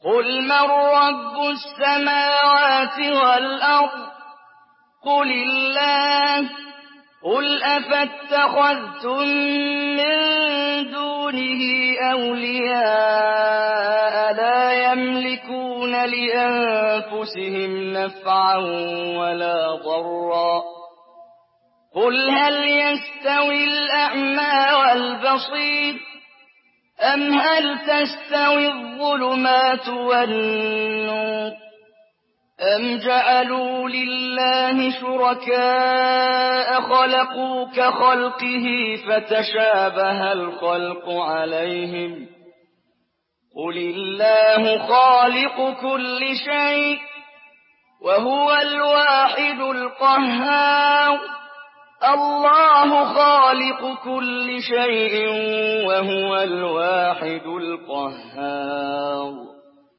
قل من رب السماوات والأرض قل الله قل أفاتخذتم من دونه أولياء لا يملكون لأنفسهم نفعا ولا ضرا قل هل يستوي الأعمى والبصير أم هل تستوي الظلمات والنور أم جعلوا لله شركاء خلقوا كخلقه فتشابه الخلق عليهم قل الله خالق كل شيء وهو الواحد القهار الله خالق كل شيء وهو الواحد القهار